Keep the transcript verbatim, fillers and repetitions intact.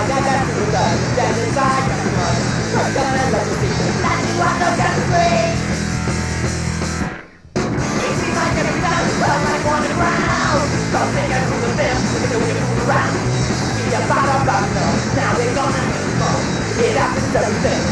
got to the then inside got the mud. First come and let me see the magic what the got to free. It seems like every time you felt like one around. Something I through the film, we can we move around. Be a bottom bottom, now we're gonna move on. It happens everything.